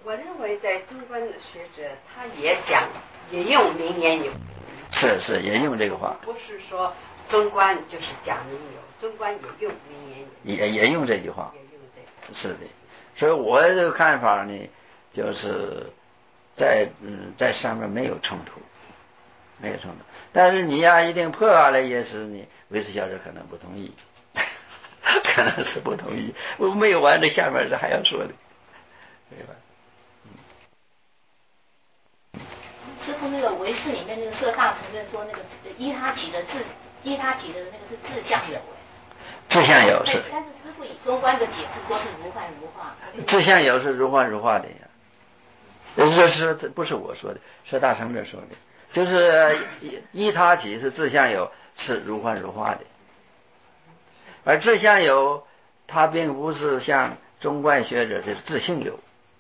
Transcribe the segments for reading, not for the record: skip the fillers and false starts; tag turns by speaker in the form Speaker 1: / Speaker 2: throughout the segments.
Speaker 1: 我认为在中观学者他也用名言有，
Speaker 2: 是也用这个话，
Speaker 1: 不是说中观就是假名有，中观也用名言有，
Speaker 2: 也用这句话，
Speaker 1: 也用这个，
Speaker 2: 是的。所以我的看法呢，就是在上面没有冲突，没有冲突。但是你要一定破坏了也是你维持小者可能不同意，可能是不同意。我没有完，这下面是还要说的，对吧？
Speaker 3: 师父，那个唯识里面那个摄大承认说那个依他起的那个是自相有，
Speaker 2: 自相有是，
Speaker 3: 但是师父以中观的解释说是如幻如化。
Speaker 2: 自相有是如幻如化的呀，这是不是我说的，是大乘者说的，就是依他起是自相有，是如幻如化的，而自相有它并不是像中观学者的自性有。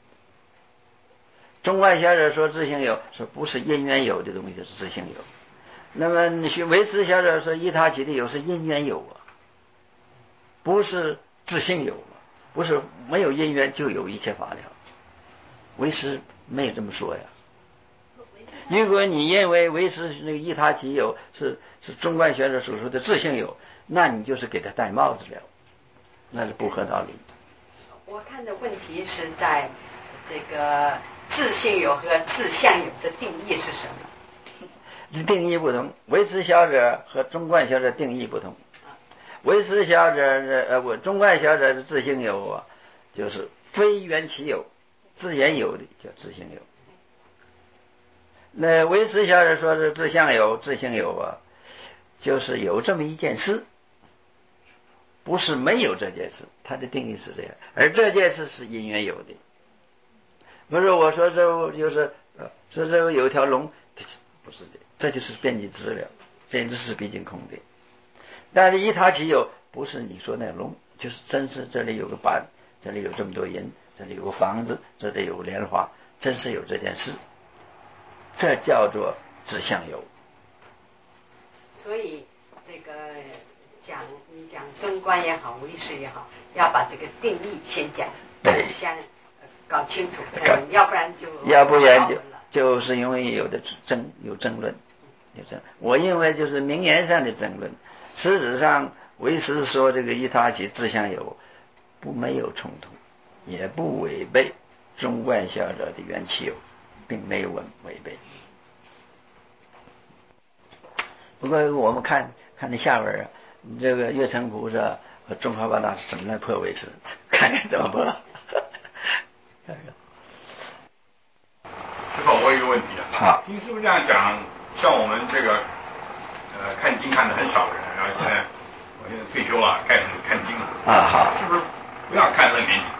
Speaker 2: 中观学者说自性有，说不是因缘有的东西是自性有。那么你唯识学者说依他起的有是因缘有啊，不是自性有啊，不是没有因缘就有一切法了。唯识没有这么说呀。如果你认为唯识那个依他起有是中观学者所说的自性有，那你就是给他戴帽子了，那是不合道理。
Speaker 1: 我看的问题是在这个自性有和自相有的定义是什么？
Speaker 2: 定义不同，唯识学者和中观学者定义不同。唯识学者中观学者的自性有啊，就是非缘起有，自然有的叫自性有。那唯识学者说是自相有、自性有啊，就是有这么一件事，不是没有这件事，他的定义是这样，而这件事是因缘有的。不是我说这就是说这有条龙，不是的，这就是变即知了，变即是毕竟空的。但是依他起有，不是你说那龙，就是真是这里有个板，这里有这么多人，这里有个房子，这里有个莲花，真是有这件事，这叫做自相有。
Speaker 1: 所以这个你讲中观也好，唯识也好，要把这个定义先讲，先搞清楚，要不然
Speaker 2: 就是因为有争论。我认为就是名言上的争论，事实上唯识说这个依他起自相有没有冲突，也不违背中观学者的缘起有，并没有违背。不过我们看那下边啊，这个月城菩萨和中华八大是怎么来破唯识，看看怎么破。看看。
Speaker 4: 师父，我有一个问题啊。
Speaker 2: 好。
Speaker 4: 听师父这样讲，像我们这个看经看的很少的人，然后我现在退休了，开始看经了。
Speaker 2: 啊好。
Speaker 4: 是不是不要看楞严经？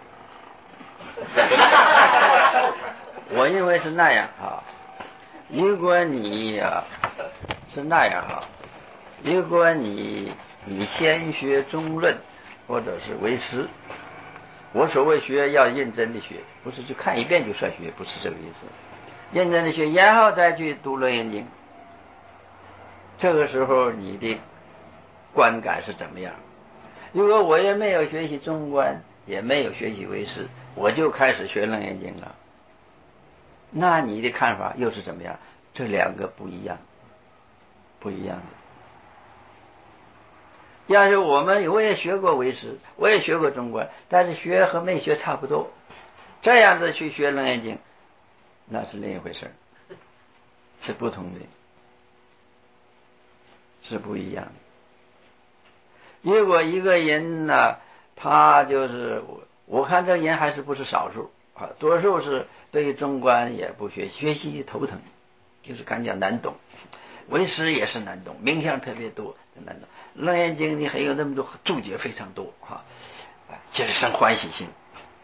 Speaker 2: 我认为是那样啊。如果你是那样啊，如果你先学中论或者是唯识，我所谓学要认真的学，不是就看一遍就算学，不是这个意思。认真的学，然后再去读楞严经，这个时候你的观感是怎么样？如果我也没有学习中观，也没有学习唯识，我就开始学楞严经了，那你的看法又是怎么样？这两个不一样，不一样的。要是我也学过唯识，我也学过中观，但是学和没学差不多，这样子去学楞严经，那是另一回事，是不同的，是不一样的。如果一个人呢，他就是我看这人还是不是少数啊，多数是对于中观也不学，学习头疼，就是感觉难懂。唯识也是难懂，名相特别多，难懂。楞严经你还有那么多注解非常多哈，就是生欢喜心，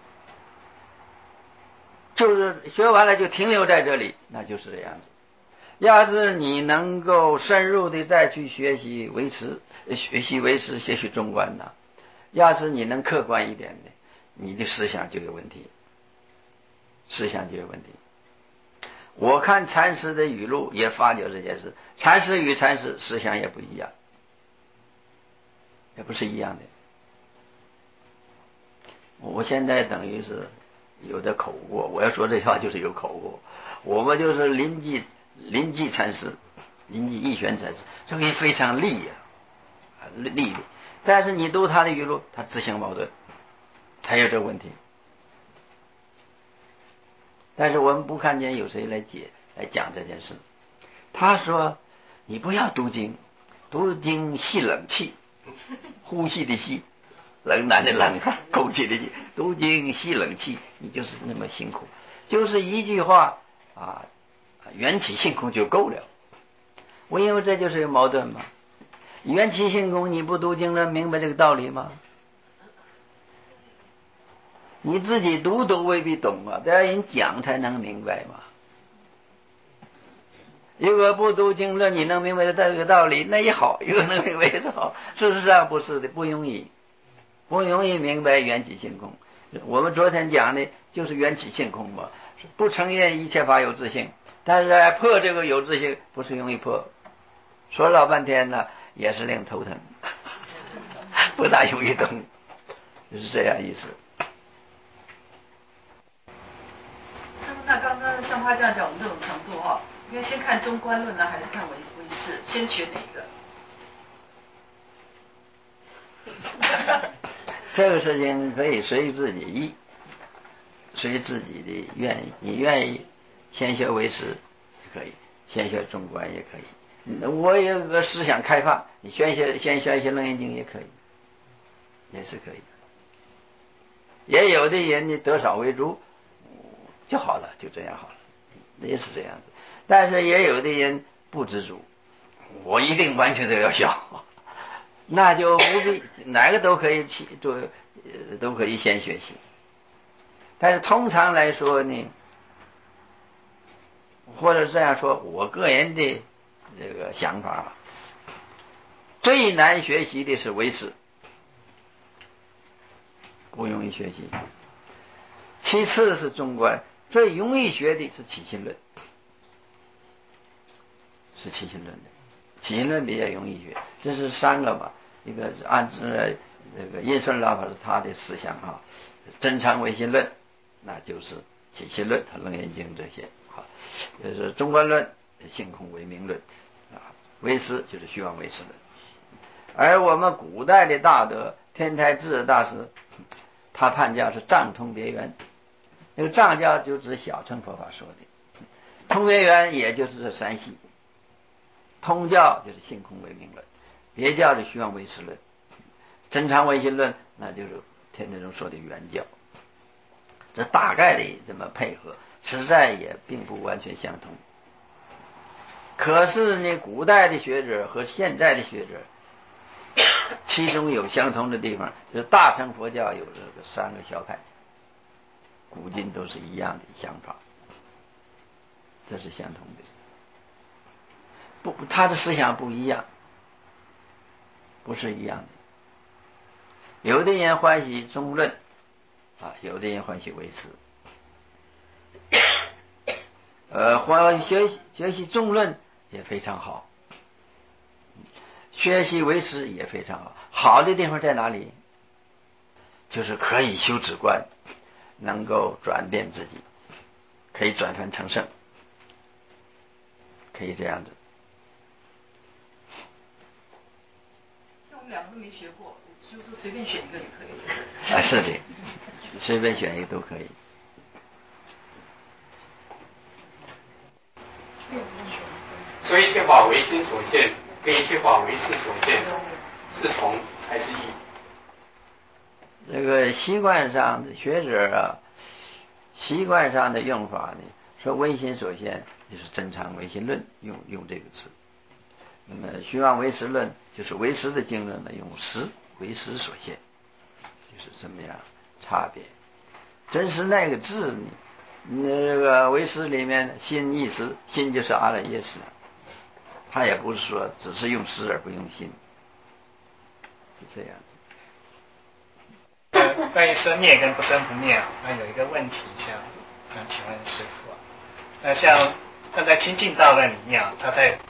Speaker 2: 就是学完了就停留在这里，那就是这样子。要是你能够深入的再去学习唯识，学习中观呢，要是你能客观一点的，你的思想就有问题，我看禅师的语录也发觉这件事，禅师与禅师思想也不一样，也不是一样的。我现在等于是有的口过。我要说这话就是有口过。我们就是临济禅师，临济义玄禅师，这个非常利利。但是你读他的语录，他自相矛盾，才有这个问题。但是我们不看见有谁来讲这件事。他说你不要读经，读经吸冷气，呼吸的吸，冷暖的冷，空气的气，读经吸冷气，你就是那么辛苦。就是一句话啊，缘起性空就够了。我因为这就是有矛盾嘛。缘起性空，你不读经能明白这个道理吗？你自己读都未必懂啊，得要人讲才能明白嘛。如果不读经论，你能明白这个道理，那也好；如果能明白就好。事实上不是的，不容易明白缘起性空。我们昨天讲的就是缘起性空嘛，不承认一切法有自性，但是破这个有自性不是容易破，说老半天呢也是令头疼，不大容易懂，就是这样意思。
Speaker 5: 那刚刚像他这样讲，我们这种程度哈，应该先看中观论呢，还是看唯识？先学哪一个？
Speaker 2: 这个事情可以随自己意，随自己的愿意。你愿意先学唯识也可以，先学中观也可以。我有个思想开放，你先学一些楞严经也可以，也是可以。也有的人你得少为主就好了，就这样好了，也是这样子。但是也有的人不知足，我一定完全都要学，那就不必哪个都可以做，都可以先学习。但是通常来说呢，或者这样说，我个人的这个想法，最难学习的是唯识，不容易学习。其次是中观，最容易学的是起信论，是起信论的，起信论比较容易学。这是三个嘛，一个按这个印顺老法是他的思想哈，真常唯心论，那就是起信论和楞严经这些哈，就是中观论性空唯名论啊，唯识就是虚妄唯识论。而我们古代的大德天台智大师，他判教是藏通别圆。那个藏教就指小乘佛法说的，通别圆也就是这三系，通教就是性空唯名论，别教是虚妄唯识论，真常唯心论那就是天台宗说的圆教。这大概的这么配合，实在也并不完全相同。可是呢，古代的学者和现在的学者其中有相同的地方，就是大乘佛教有这个三个小派，古今都是一样的想法，这是相同的。不，他的思想不一样，不是一样的。有的人欢喜中论啊，有的人欢喜唯识。学习中论也非常好，学习唯识也非常好。好的地方在哪里？就是可以修止观，能够转变自己，可以转凡成圣，可以这样子。
Speaker 5: 像我们两个都没学过，就是说随便选一个也可以。
Speaker 2: 啊，是的，随便选一个都可以。
Speaker 6: 所以一切法唯心所现，跟一切法唯识所现是同还是异？
Speaker 2: 这个习惯上的学者啊，习惯上的用法呢，说唯心所现就是真常唯心论，用这个词。那么虚妄唯识论就是唯识的经论呢，用识唯识所现，就是这么样差别。真是那个字呢，那个唯识里面心意识，心就是阿赖耶识，他也不是说只是用识而不用心，是这样子。
Speaker 7: 关于生灭跟不生不灭啊，那有一个问题想请问师父啊，那像在清净道论里面啊，他在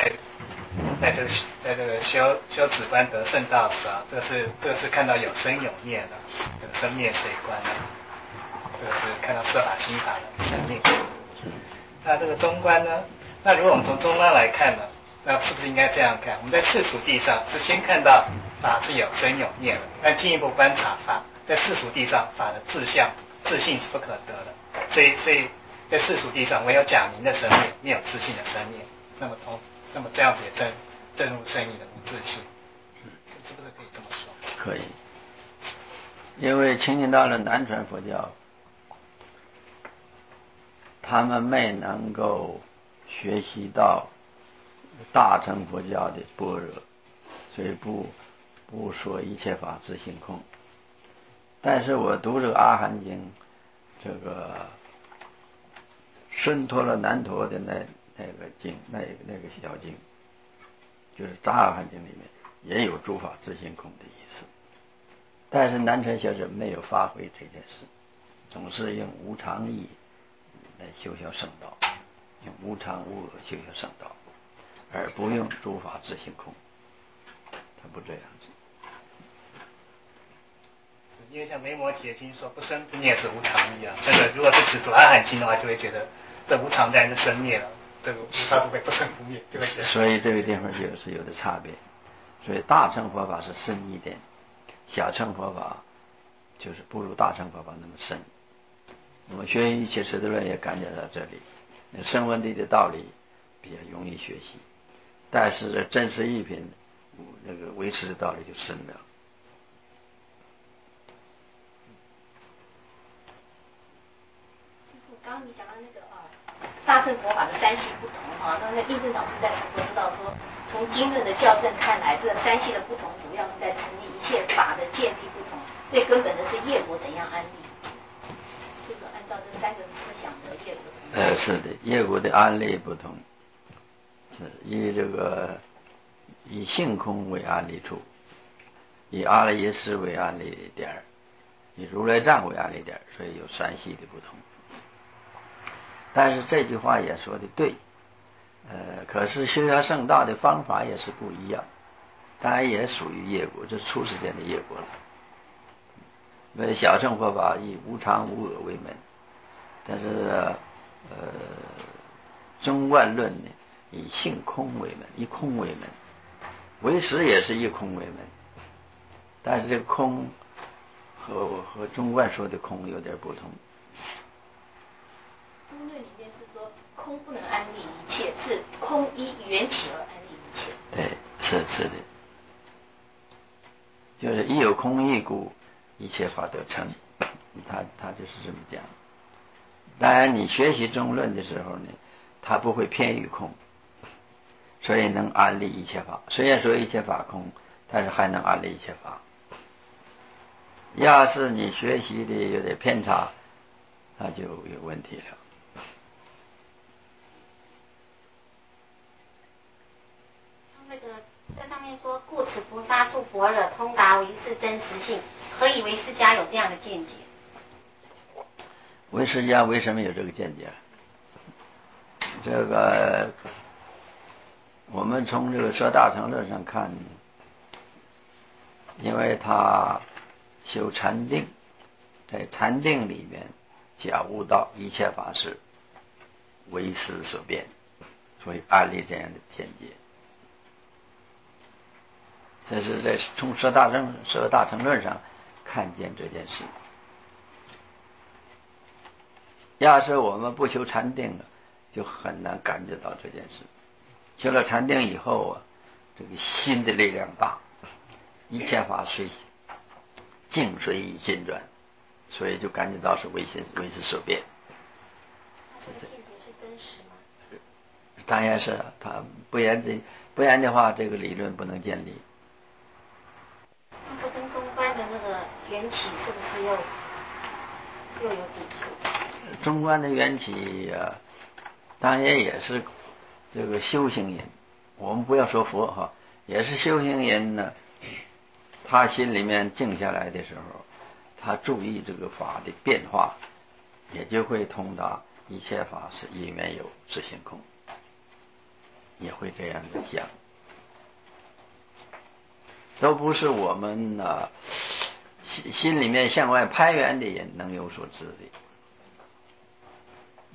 Speaker 7: 这个修止观得圣道时啊，这个是看到有生有灭的，有生灭随观的，这个是看看到色法心法的生命。那这个中观呢？那如果我们从中观来看呢，那是不是应该这样看？我们在世俗地上是先看到法是有生有灭的，但进一步观察法，在世俗地上法的自相自性是不可得的，所以在世俗地上唯有假名的生灭，没有自性的生灭。那么这样子也正入圣义的无自性，是不是可以这么说？
Speaker 2: 可以，因为清净道的南传佛教，他们没能够学习到大乘佛教的般若，所以不说一切法自性空。但是我读这个阿含经，这个顺陀罗难陀的那个经，那个小经，就是杂阿含经里面也有诸法自性空的意思。但是南传学者没有发挥这件事，总是用无常义来修学圣道，用无常无我修学圣道，而不用诸法自性空。他不这样子。
Speaker 7: 因为像维摩诘经说不生不灭是无常义啊，这个如果是只读阿含经的话，就会觉得这无常当然是生灭了，这个它不会不生不灭，就会觉得。
Speaker 2: 所以这个地方就是有的差别。所以大乘佛法是深一点，小乘佛法就是不如大乘佛法那么深。我们学一切识度论也感觉到这里，声闻地的道理比较容易学习，但是这真实义品那个维持的道理就深了。
Speaker 3: 刚刚你讲到那个大乘佛法的三系不同那印顺导师在我知道说，从经论的校正看来，这三系的不同主要是在成立一切法的见地不同，最根本的是业果怎样安立，就是按照这三个思想的业果。
Speaker 2: 是的，业果的安立不同，是以性空为安立处，以阿赖耶识为安立点，以如来藏为安立点，所以有三系的不同。但是这句话也说的对，可是修学圣道的方法也是不一样，当然也属于业果，这是出世间的业果了。因为小乘佛法以无常无我为门，但是中观论呢以性空为门，以空为门，唯识也是以空为门，但是这个空和中观说的空有点不同。
Speaker 3: 中论里面是说空不能安立一切，是空依缘起而安立一切。
Speaker 2: 对，是的，就是一有空义故，一切法得成。他就是这么讲。当然，你学习中论的时候呢，他不会偏于空，所以能安立一切法。虽然说一切法空，但是还能安立一切法。要是你学习的有点偏差，那就有问题了。
Speaker 8: 那个在上面说，故此菩萨诸般若通达唯识真实性，何以唯识家有这样的见解？
Speaker 2: 唯识家为什么有这个见解？这个我们从这个说大乘论上看，因为他修禅定，在禅定里面假悟到一切法是唯识所变，所以安立这样的见解。这是在从说大乘论上看见这件事。要是我们不修禅定了，就很难感觉到这件事。修了禅定以后这个心的力量大，一切法随境随以心转，所以就感觉到是唯识所变。
Speaker 8: 这个见解是真实吗？
Speaker 2: 当然是，他不然的话，这个理论不能建立。
Speaker 8: 那不跟中观的那个缘起是不是又有抵触？
Speaker 2: 中观的缘起当然也是这个修行人，我们不要说佛也是修行人呢。他心里面静下来的时候，他注意这个法的变化，也就会通达一切法是因缘有自性空，也会这样的想。都不是我们心里面向外攀缘的人能有所知的。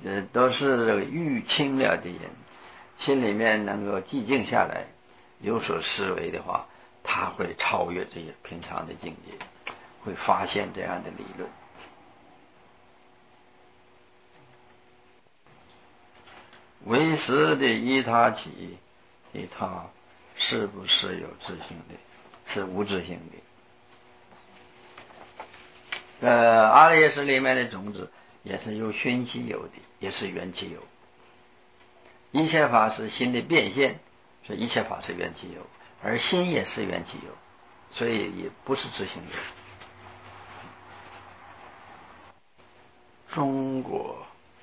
Speaker 2: 都是欲清了的人，心里面能够寂静下来，有所思维的话，他会超越这些平常的境界，会发现这样的理论。唯识的依他起，依他是不是有自性的？是无自性的。阿赖耶识里面的种子也是由熏习有的，也是缘起有。一切法是心的变现，所以一切法是缘起有，而心也是缘起有，所以也不是自性有。中国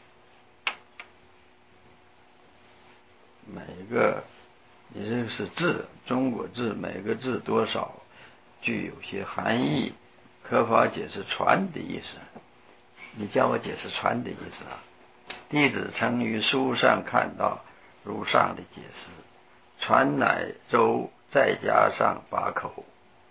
Speaker 2: 每个，也就是字，中国字每个字多少具有些含义，可否解释传的意思？你叫我解释传的意思啊？弟子曾于书上看到如上的解释，传乃周再加上8口，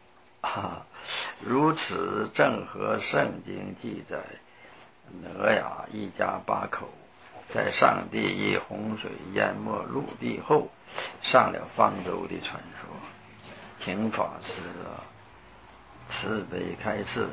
Speaker 2: 如此正合圣经记载，哪雅一家8口，在上帝以洪水淹没陆地后，上了方舟的传说。请法师慈悲开示。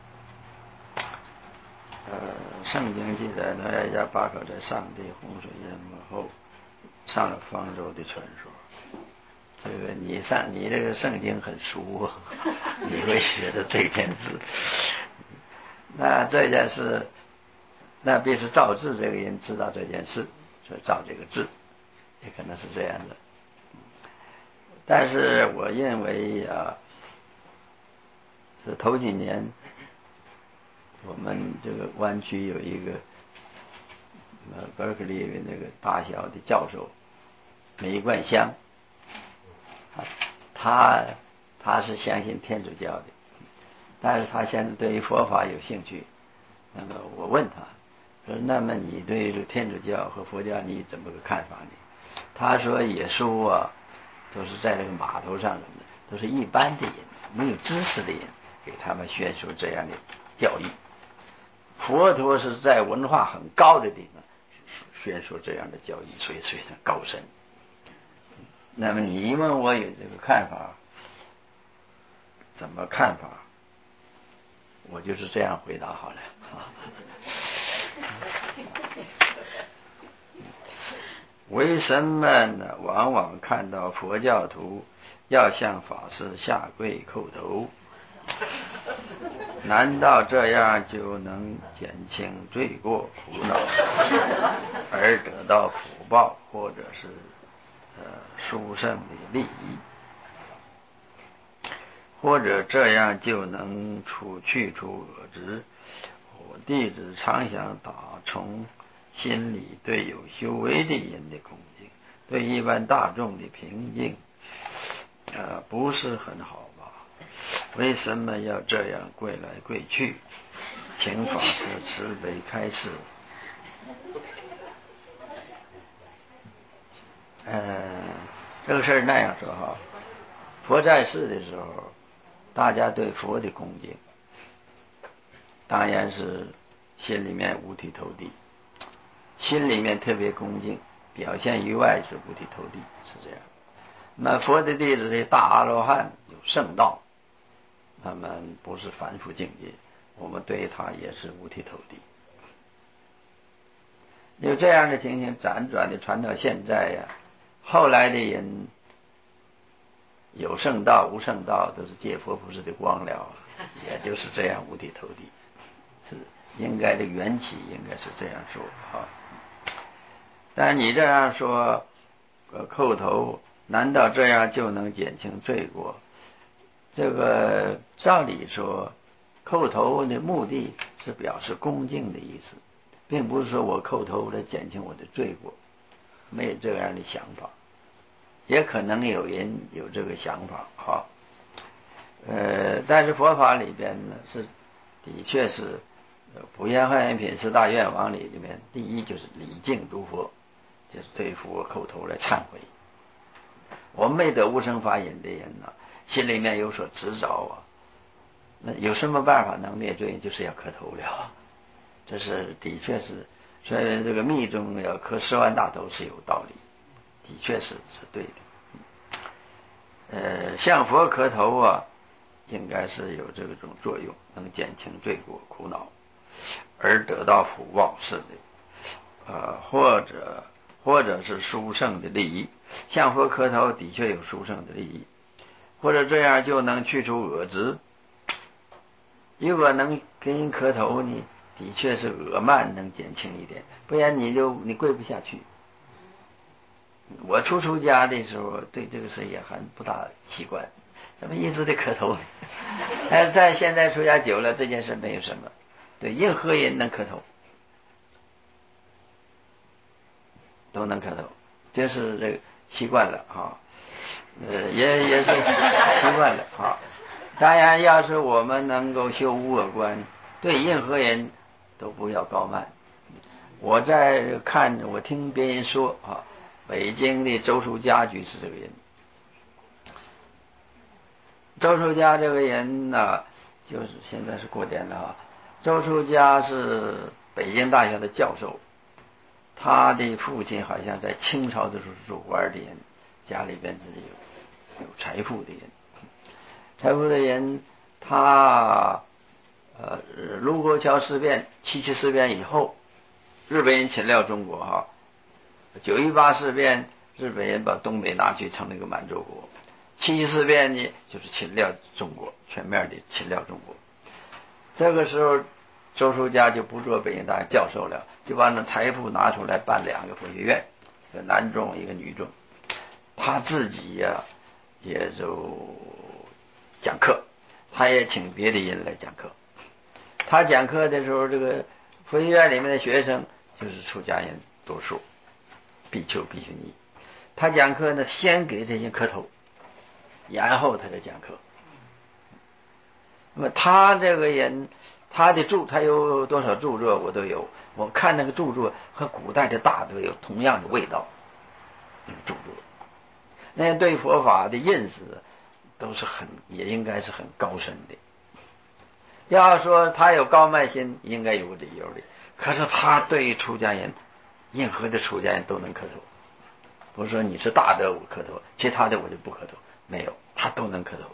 Speaker 2: 圣经记载哪雅一家8口在上帝洪水淹没后，上了方舟的传说。这个你这个圣经很熟啊，你会写的这件事。那这件事，那必是造字这个人知道这件事，所以造这个字，也可能是这样的。但是我认为是头几年我们这个湾区有一个Berkeley 那个大小的教授梅冠香，他是相信天主教的，但是他现在对于佛法有兴趣。那么我问他说，那么你对天主教和佛教你怎么个看法呢？他说耶稣都是在这个码头上的，都是一般的人，没有知识的人，给他们宣说这样的教义。佛陀是在文化很高的地方宣说这样的教义，所以非常高深。那么你问我有这个看法，怎么看法？我就是这样回答好了。为什么呢？往往看到佛教徒要向法师下跪叩头，难道这样就能减轻罪过苦恼，而得到福报或者是殊胜的利益？或者这样就能去除恶执？我弟子常想打从心里对有修为的人的恭敬，对一般大众的平静不是很好吧？为什么要这样跪来跪去？请法师慈悲开示。这个事儿那样说哈，佛在世的时候，大家对佛的恭敬当然是心里面五体投地，心里面特别恭敬，表现于外是五体投地，是这样。那佛的弟子是大阿罗汉，有圣道，他们不是凡夫境界，我们对他也是五体投地。有这样的情形辗转的传到现在后来的人有圣道无圣道都是借佛菩萨的光了，也就是这样五体投地，是应该的缘起应该是这样说但你这样说叩头，难道这样就能减轻罪过？这个照理说叩头的目的是表示恭敬的意思，并不是说我叩头来减轻我的罪过，没有这样的想法。也可能有人有这个想法但是佛法里边呢的确是普贤幻严品四大愿王里面，第一就是礼敬诸佛，就是对佛叩头来忏悔。我们没得无生法忍的人心里面有所执着那有什么办法能灭罪？就是要磕头了。这是的确是所以这个密宗要磕10万大头是有道理，的确是对的。向佛磕头啊，应该是有这种作用，能减轻罪过苦恼，而得到福报，是的。或者是殊胜的利益，向佛磕头的确有殊胜的利益，或者这样就能去除恶执。如果能给人磕头呢，的确是恶慢能减轻一点，不然你跪不下去。我出家的时候对这个事也还不大习惯，怎么一直得磕头呢？但是在现在出家久了，这件事没有什么。对，任何人能磕头，都能磕头，这是这个习惯了啊，也是习惯了啊。当然，要是我们能够修无我观，对任何人都不要高慢。我听别人说啊，北京的周树家就是这个人。周树家这个人呢，就是现在是过点了啊。周树家是北京大学的教授，他的父亲好像在清朝的时候是做官的人，家里边是有财富的人。财富的人，他卢沟桥事变、77事变以后，日本人侵略中国哈，9·18事变，日本人把东北拿去成了一个满洲国。77事变呢，就是侵略中国，全面的侵略中国。这个时候，周树家就不做北京大学教授了，就把那财富拿出来办2个佛学院，一个男众，一个女众。他自己呀，也就讲课，他也请别的人来讲课。他讲课的时候，这个佛学院里面的学生就是出家人多数，比丘比丘尼。他讲课呢，先给这些磕头，然后他再讲课。那么他这个人，他有多少著作我都有，我看那个著作和古代的大德有同样的味道，著作那对佛法的认识都是也应该是很高深的。要说他有高慢心，应该有个理由的。可是他对出家人，任何的出家人都能磕头，不是说你是大德我磕头，其他的我就不磕头，没有，他都能磕头。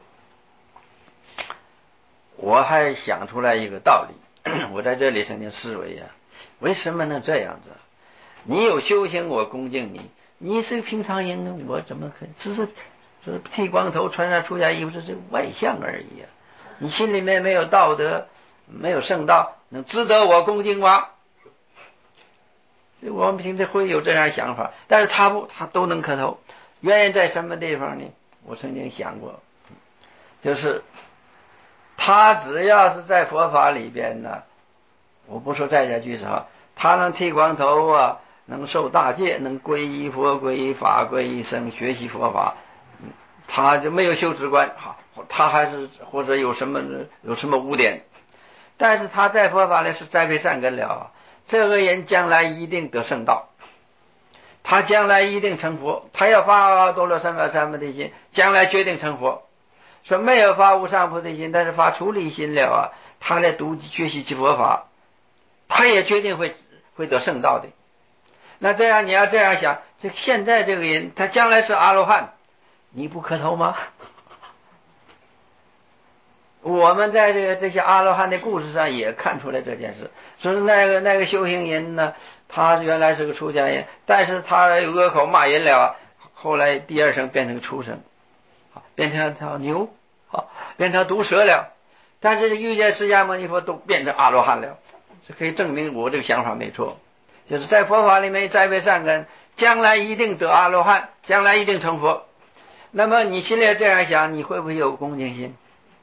Speaker 2: 我还想出来一个道理，我在这里曾经思维为什么能这样子？你有修行，我恭敬你；你是个平常人，我怎么可以？只是剃光头，穿上出家衣服，这是外相而已你心里面没有道德，没有圣道，能值得我恭敬吗？我们平时会有这样想法，但是他都能磕头。原因在什么地方呢？我曾经想过，就是他只要是在佛法里边呢，我不说在家居士他能剃光头能受大戒，能皈依佛、皈依法、皈依僧，学习佛法，他就没有修止观他还是或者有什么污点，但是他在佛法里是栽培善根了这个人将来一定得圣道，他将来一定成佛，他要发多罗三藐三菩提心，将来决定成佛。说没有发无上菩提心，但是发出离心了他来学习佛法，他也决定会得圣道的。那这样你要这样想，现在这个人他将来是阿罗汉，你不磕头吗？我们在这些阿罗汉的故事上也看出来这件事，说是那个修行人呢，他原来是个出家人，但是他恶口骂人了后来第二生变成畜生，变成条牛，变成毒蛇了，但是遇见释迦牟尼佛都变成阿罗汉了，这可以证明我这个想法没错，就是在佛法里面栽培善根，将来一定得阿罗汉，将来一定成佛。那么你心里这样想，你会不会有恭敬心？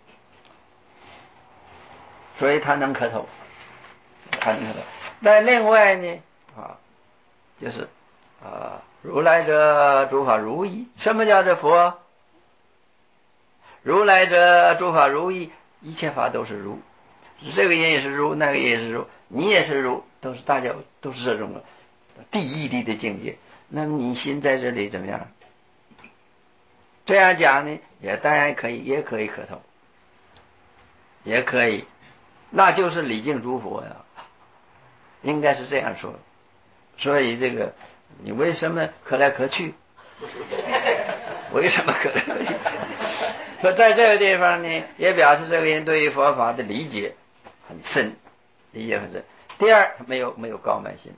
Speaker 2: 所以他能磕头，但另外呢就是如来者诸法如意。什么叫做佛？如来者诸法如意，一切法都是如，这个人也是如，那个也是如，你也是如，大家都是这种第一地的境界。那么你心在这里怎么样？这样讲呢，也当然可以，也可以磕头，也可以，那就是礼敬诸佛应该是这样说。 所以这个你为什么可来可去？为什么可来可去？说在这个地方呢，也表示这个人对于佛法的理解很深，理解很深。第二，没有高慢心，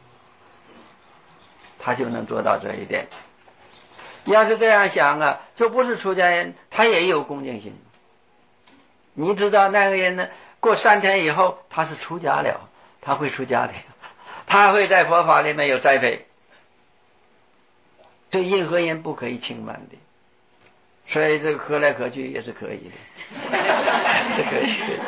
Speaker 2: 他就能做到这一点。要是这样想啊，就不是出家人，他也有恭敬心。你知道那个人呢，过3天以后他是出家了，他会出家的，他会在佛法里面有栽培。对任何人不可以轻慢的，所以这个可来可去也是可以的，是可以的。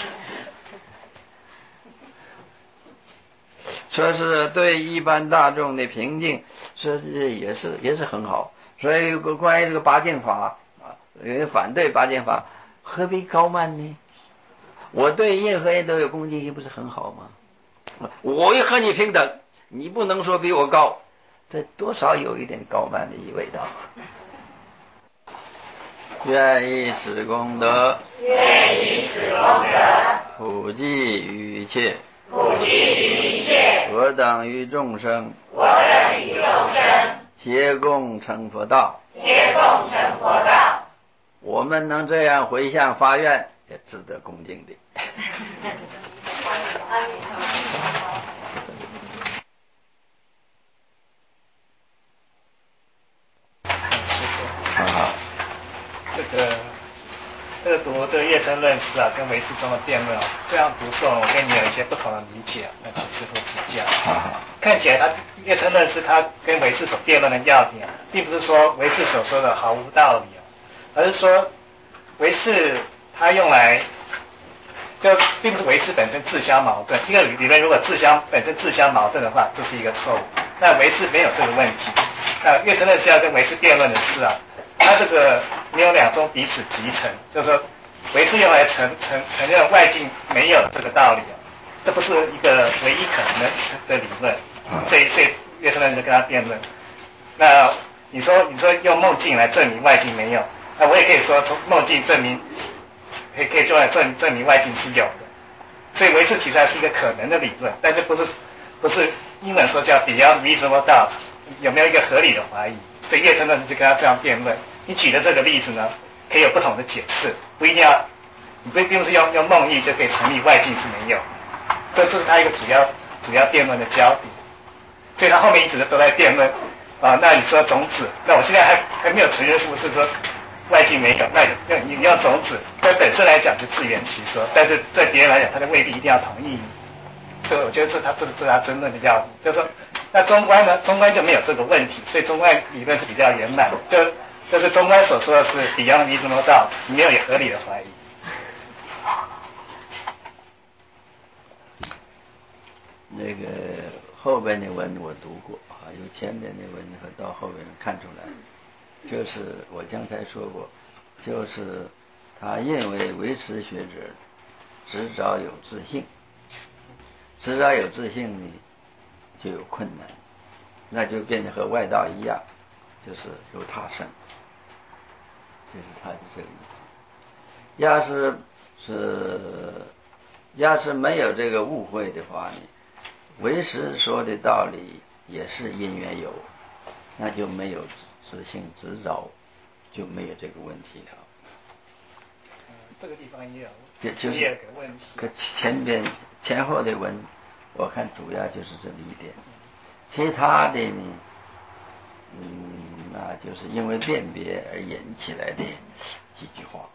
Speaker 2: 说是对一般大众的平静，说是也是很好。所以关于这个八敬法啊，有人反对八敬法，何必高慢呢？我对任何人都有恭敬心，不是很好吗？我也和你平等，你不能说比我高，这多少有一点高慢的味道。愿以此功德，
Speaker 9: 愿以此功德，
Speaker 2: 普济于一切，
Speaker 9: 普济于一切，
Speaker 2: 何等于众生，
Speaker 9: 何等于众生，
Speaker 2: 皆共成佛道，
Speaker 9: 皆共成佛道。
Speaker 2: 我们能这样回向发愿，也值得恭敬的。
Speaker 7: 这个读这个叶称论师啊，跟唯识中的辩论啊，这样读诵，我跟你有一些不同的理解，那请师父指教。看起来他叶称论师他跟唯识所辩论的要点啊，并不是说唯识所说的毫无道理啊，而是说唯识它用来就并不是唯识本身自相矛盾。一个理论如果本身自相矛盾的话，这是一个错误。那唯识没有这个问题。那叶称论师要跟唯识辩论的是啊，他这个没有两宗彼此集成，就是说唯识用来承认外境没有这个道理啊，这不是一个唯一可能的理论。所以叶称论师跟他辩论。那你说用梦境来证明外境没有，那我也可以说从梦境证明可以用来证明外境是有的。所以唯识提出来是一个可能的理论，但是不是英文说叫 beyond reasonable doubt， 有没有一个合理的怀疑？所以叶称论师就跟他这样辩论。你举的这个例子呢，可以有不同的解释，不一定要，你并不是用梦呓就可以成立外境是没有。这是他一个主要辩论的焦点。所以他后面一直都在辩论啊。那你说种子，那我现在还没有承认是不是说外境没有？那你要种子，在本身来讲就自圆其说，但是在别人来讲，他就未必一定要同意你。所以我觉得这是他争论的要点，就是说，那中观呢？中观就没有这个问题，所以中观理论是比较圆满的。就是中观所说的是 beyond reasonable doubt， 没有合理的怀疑。
Speaker 2: 那个后边的文我读过啊，有前面的文和到后边看出来，就是我刚才说过，就是他认为唯识学者只找有自性，只找有自性呢就有困难，那就变得和外道一样，就是由他生，就是他的这个意思。要是没有这个误会的话呢，唯识说的道理也是因缘有，那就没有自性执着，就没有这个问题了。
Speaker 7: 这个地方也有
Speaker 2: 就是
Speaker 7: 第二个问题。
Speaker 2: 可前后的文，我看主要就是这么一点，其他的呢，那就是因为辨别而引起来的几句话，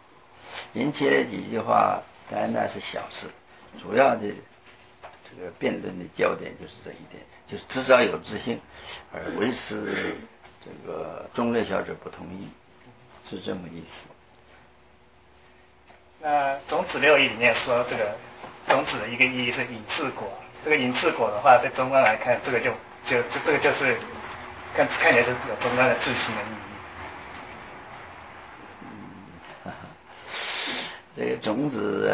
Speaker 2: 当然那是小事，主要的这个辩论的焦点就是这一点，就是至少有自性，而唯识这个中类小者不同意，是这么意思。
Speaker 7: 那种子六义里面说，这个种子的一个意义是引自果，这个引自果的话，在中观来看，这个就是看起来就是有中观的自性的意义。
Speaker 2: 这个种子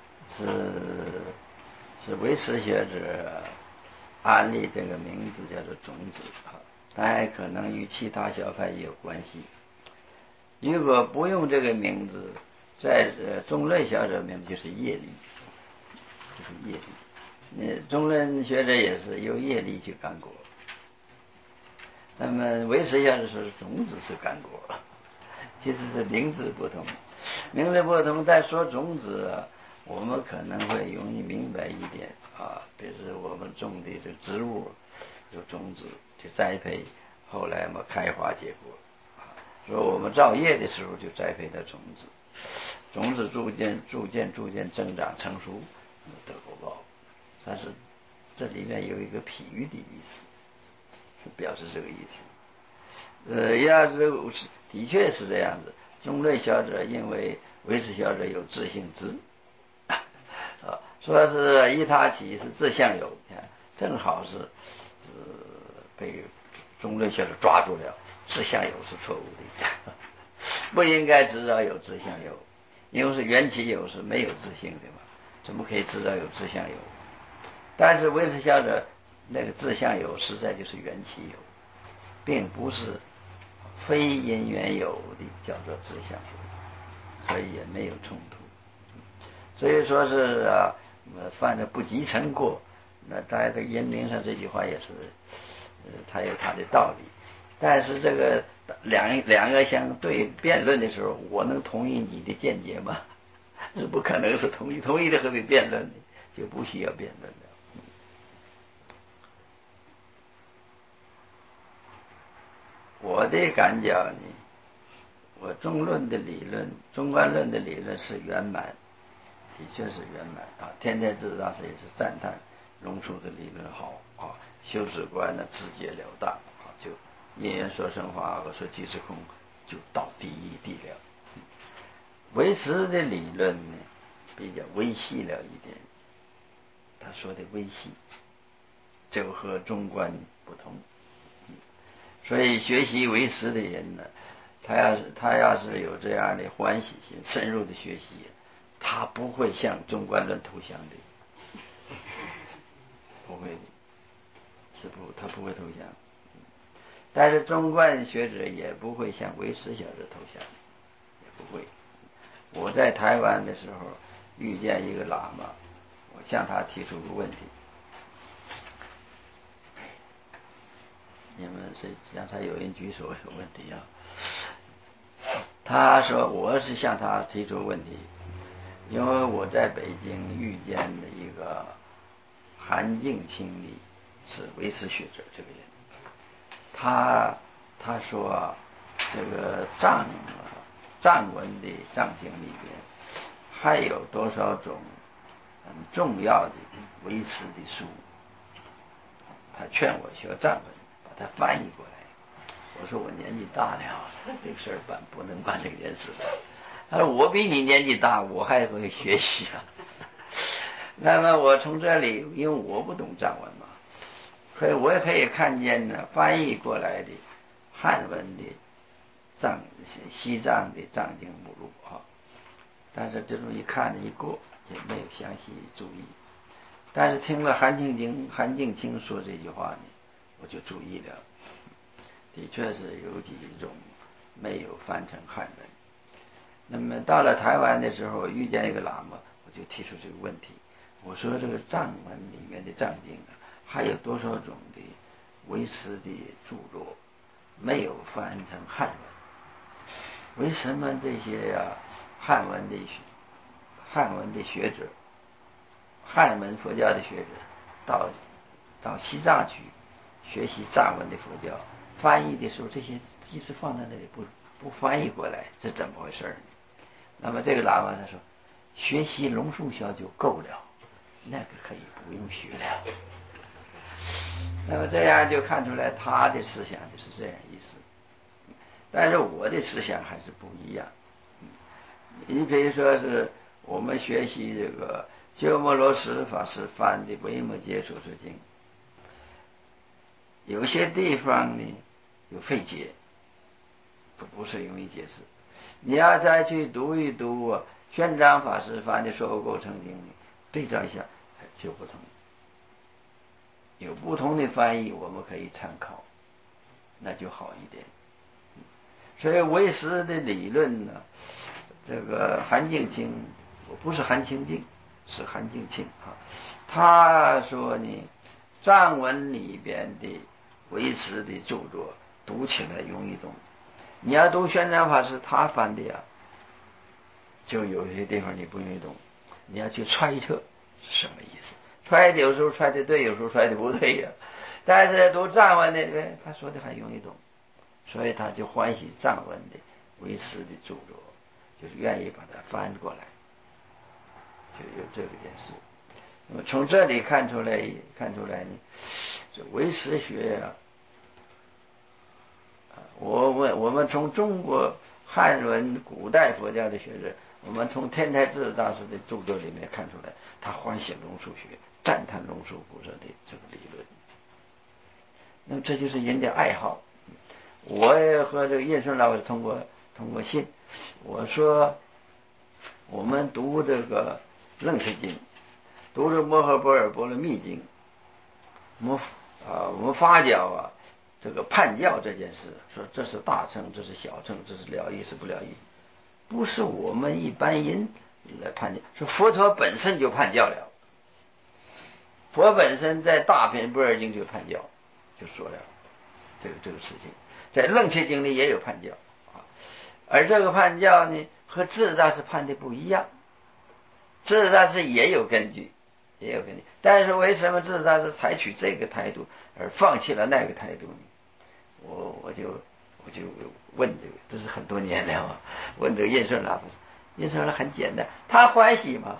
Speaker 2: 是唯识学者安立这个名字叫做种子，当然可能与其他小派也有关系。如果不用这个名字，在中类小者名就是业力，就是业力。 中论学者也是由业力去干果，那么唯识学者说是种子是干果，其实是名字不同，名字不同。但说种子我们可能会容易明白一点啊，比如我们种的这个植物有种子就栽培，后来嘛开花结果啊。说我们造业的时候就栽培的种子，种子逐渐增长成熟，得果报。但是这里面有一个譬喻的意思，是表示这个意思。要是的确是这样子，中论学者因为唯识学者有自性知啊，说是依他起是自相有，正好是被中论学者抓住了，自相有是错误的，不应该知道有自相有，因为是缘起有是没有自性的嘛，怎么可以知道有自相有？但是唯识学者那个自相有实在就是缘起有，并不是非因缘有的叫做自相有，所以也没有冲突。所以说是犯了不及成过，那在这个因明上这句话也是它有它的道理。但是这个两个相对辩论的时候，我能同意你的见解吗？是不可能是同意的，何必辩论呢？就不需要辩论的。我的感觉呢，我中论的理论，中观论的理论是圆满，的确是圆满啊。天天智当时也是赞叹龙树的理论好啊，修止观呢直截了当啊，就因缘说生法和说即是空，就到第一地了。唯识的理论呢比较微细了一点，他说的微细就和中观不同。所以学习唯识的人呢，他要是有这样的欢喜心，深入的学习，他不会向中观论投降的，不会的，他不会投降。但是中观学者也不会向唯识学者投降，也不会。我在台湾的时候遇见一个喇嘛，我向他提出个问题。你们谁让他有人举手有问题啊？他说我是向他提出问题，因为我在北京遇见的一个韩敬清的是唯识学者这个人，他说这个藏文的藏经里边还有多少种很重要的唯识的书，他劝我学藏文，把它翻译过来。我说我年纪大了，这个事儿不能办这件事。他说我比你年纪大，我还会学习啊。那么我从这里，因为我不懂藏文嘛，所以我也可以看见呢翻译过来的汉文的西藏的藏经目录啊。但是这种一看一过，也没有详细注意。但是听了韩敬清说这句话呢，我就注意了，的确是有几种没有翻成汉文。那么到了台湾的时候，遇见一个喇嘛，我就提出这个问题，我说这个藏文里面的藏经还有多少种的唯识的著作没有翻成汉文？为什么这些汉文的学者，汉文佛教的学者到西藏去学习藏文的佛教，翻译的时候这些一直放在那里不翻译过来，这怎么回事呢？那么这个喇嘛他说，学习龙树校就够了，那个可以不用学了。那么这样就看出来他的思想就是这样意思，但是我的思想还是不一样。你比如说是我们学习这个鸠摩罗什法师翻的《维摩诘说说经》，有些地方呢有费解，不是容易解释。你要再去读一读玄奘法师翻的《说过成经》，对照一下就不同，有不同的翻译我们可以参考，那就好一点。所以唯识的理论呢，这个韩敬清，我不是韩清净，是韩敬清啊。 他说呢，藏文里边的唯识的著作读起来容易懂，你要读玄奘法师他翻的呀，就有些地方你不容易懂，你要去揣测是什么意思，揣的有时候揣的对，有时候揣的不对呀。但是读藏文的，他说的还容易懂，所以他就欢喜藏文的唯识的著作，就是愿意把它翻过来，就有这件事。那么从这里看出来呢，这唯识学呀，我们从中国汉文古代佛教的学者，我们从天台智大师的著作里面看出来，他欢喜龙树学，赞叹龙树菩萨的这个理论。那么这就是人家爱好。我也和这个印顺老师通过信，我说我们读这个楞伽经，读这摩诃般若波罗蜜经，我们发觉这个判教这件事，说这是大乘，这是小乘，这是了义，是不了义，不是我们一般人来判教，是佛陀本身就判教了。佛本身在大品般若经就判教，就说了这个事情，在楞伽经里也有判教而这个判教呢，和智大师判的不一样。智大师也有根据，但是为什么智大师采取这个态度而放弃了那个态度呢？我就问这是很多年了问这个印顺老师，印顺老师很简单，他欢喜吗？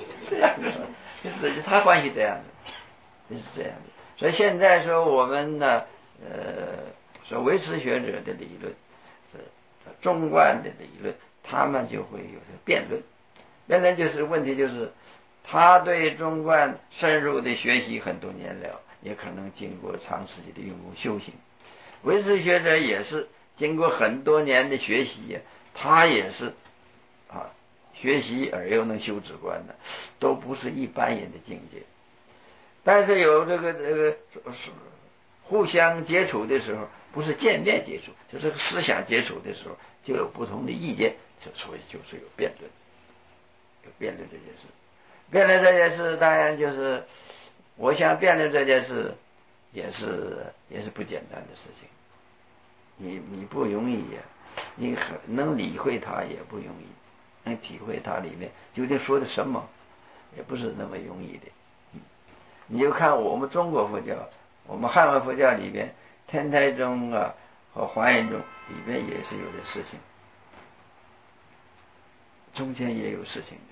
Speaker 2: 就是他欢喜这样的，就是这样的。所以现在说我们呢，说唯识学者的理论，中观的理论，他们就会有这个辩论。辩论就是问题，就是他对中观深入的学习很多年了，也可能经过长时间的用功修行。唯识学者也是经过很多年的学习，他也是学习而又能修止观的，都不是一般人的境界。但是有这个互相接触的时候，不是见面接触，就这个思想接触的时候，就有不同的意见，所以就是有辩论，这件事。辩论这件事，当然就是我想辩论这件事也是不简单的事情。你不容易呀，你能理会它也不容易，能体会它里面究竟说的什么，也不是那么容易的。你就看我们中国佛教，我们汉文佛教里边，天台宗和华严宗里边也是有点事情，中间也有事情的，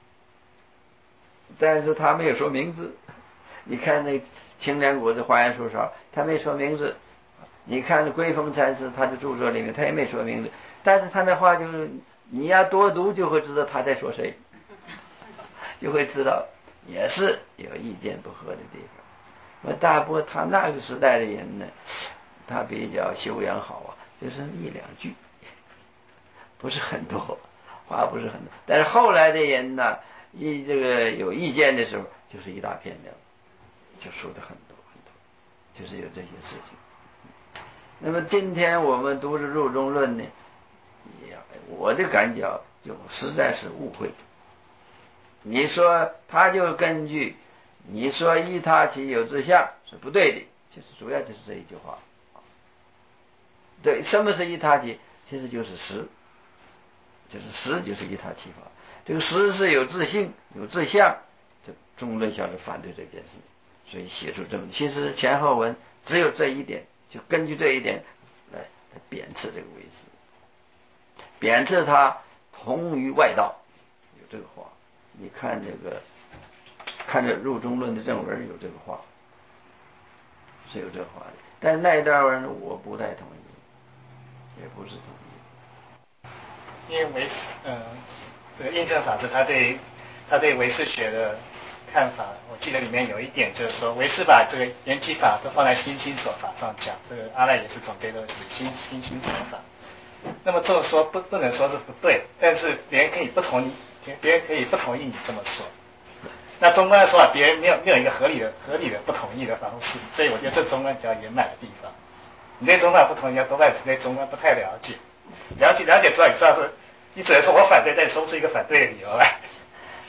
Speaker 2: 但是他没有说名字。你看那清凉国的华严书上，他没说名字。你看归峰禅师他的著作里面，他也没说名字，但是他那话就是你要多读就会知道他在说谁，就会知道也是有意见不合的地方。大不过他那个时代的人呢，他比较修养好就是一两句，不是很多话，不是很多。但是后来的人呢，这个有意见的时候，就是一大片了，就说的很多，就是有这些事情。那么今天我们读着入中论呢，我的感觉就实在是误会。你说他就根据你说依他其有之相是不对的，就是主要就是这一句话。对，什么是依他其？其实就是实，就是依他其法。这个实是有自性有自相，这中论校是反对这件事，所以写出这么。其实前后文只有这一点，就根据这一点来贬斥这个唯识，贬斥他同于外道，有这个话。你看看这入中论的正文有这个话，是有这个话的。但那一段文我不太同意，也不是同意。
Speaker 7: 因为唯识，这个印证法师他对唯识学的看法，我记得里面有一点就是说，唯识把这个缘起法都放在心心所法上讲，这个阿赖耶识总结都是心心所法。那么这么说不能说是不对，但是别人可以不同意你这么说。那中观的说法，别人没有一个合理的不同意的方式，所以我觉得这中观比较圆满的地方。你对中观不同意，多半是对中观不太了解。了解之后，你知道是，你只能说我反对，但你说不出一个反对的理由来。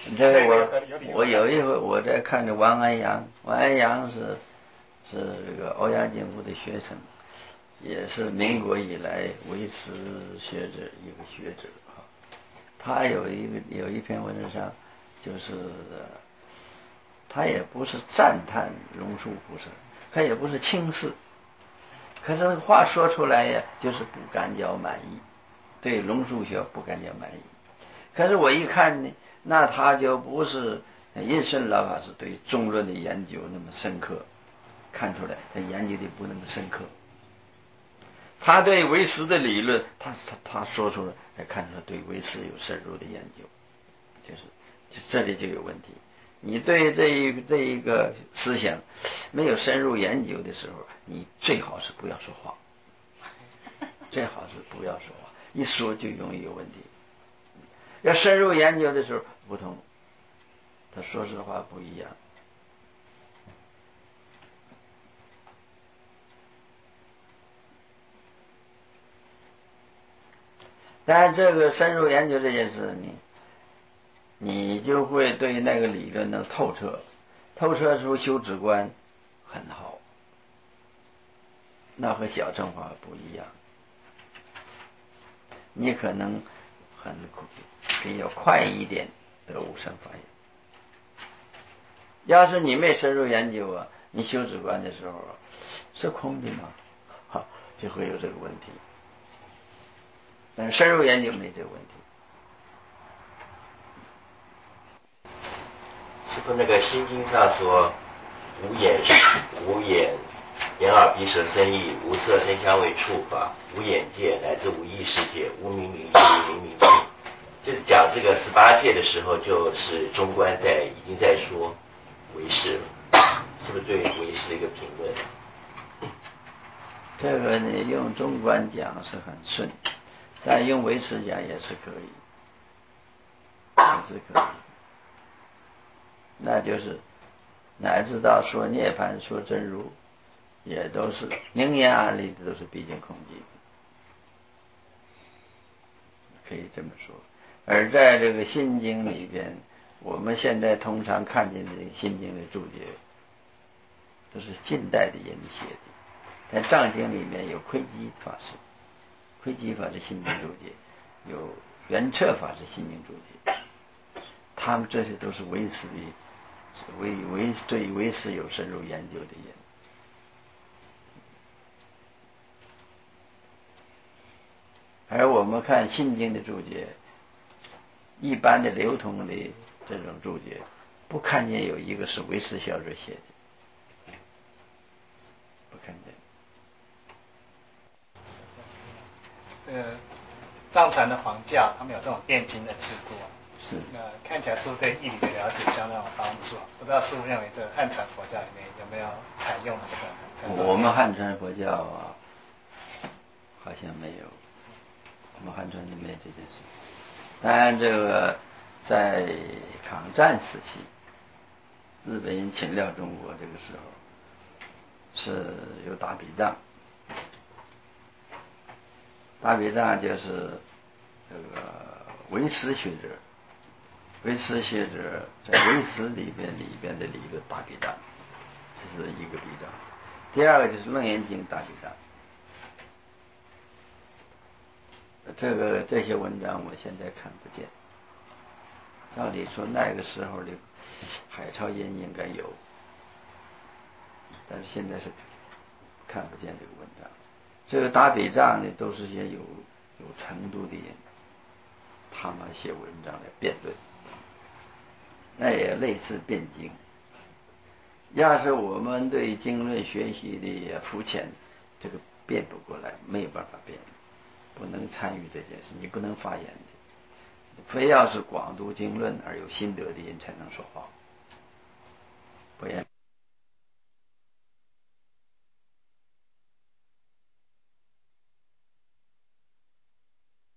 Speaker 2: 这个我有一回我在看着王安阳是这个欧阳靖夫的学生，也是民国以来维持学者一个学者啊。他有一篇文章，就是他也不是赞叹龙树菩萨，他也不是轻视，可是话说出来呀，就是不敢叫满意，对龙树学不敢叫满意。可是我一看呢，那他就不是印顺老法师对中论的研究那么深刻，看出来他研究的不那么深刻。他对唯识的理论，他说出来，看出来对唯识有深入的研究，就这里就有问题。你对这一个思想没有深入研究的时候，你最好是不要说话，最好是不要说话，一说就容易有问题。要深入研究的时候不同，他说实话不一样。但这个深入研究这件事呢，你就会对那个理论能透彻出修止观很好，那和小乘法不一样，你可能比较快一点得无生法眼。要是你没深入研究啊，你修止观的时候是空的吗？就会有这个问题。但是深入研究没这个问题。
Speaker 10: 师父，那个心经上说无眼眼耳鼻舌身意，无色声香味触法，无眼界乃至无意识界，无明明界无明明性，就是讲这个18界的时候，就是中观已经在说唯识了，是不是对唯识的一个评论？
Speaker 2: 这个呢，用中观讲是很顺，但用唯识讲也是可以，那就是乃至到说涅槃、说真如，也都是明言暗例的，都是毕竟空寂，可以这么说。而在这个心经里边，我们现在通常看见的心经的注解，都是近代的人写的。在藏经里面有窥基法师，窥基法师心经注解，有圆彻法师心经注解，他们这些都是唯识的，对唯识有深入研究的人。而我们看心经的注解，一般的流通的这种注解，不看见有一个是唯识小说写的，不看见。
Speaker 7: 藏传的黄教，他们有这种辩经的制度，
Speaker 2: 是。
Speaker 7: 看起来是对义理的了解相当有帮助。不知道师父认为这汉传佛教里面有没有采用这个？
Speaker 2: 我们汉传佛教好像没有，我们汉传就没有这件事。当然，这个在抗战时期，日本人侵略中国这个时候，是有大比仗。大比仗就是这个唯识学者在唯识里边的理论大比仗，这是一个比仗。第二个就是楞严经大比仗。这些文章我现在看不见。照理说那个时候的海潮音应该有，但是现在是看不见这个文章。这个打比仗呢，都是些有程度的人，他们写文章来辩论，那也类似辩经。要是我们对经论学习的肤浅，这个辩不过来，没有办法辩，不能参与这件事，你不能发言的，非要是广读经论而有心得的人才能说话，不然。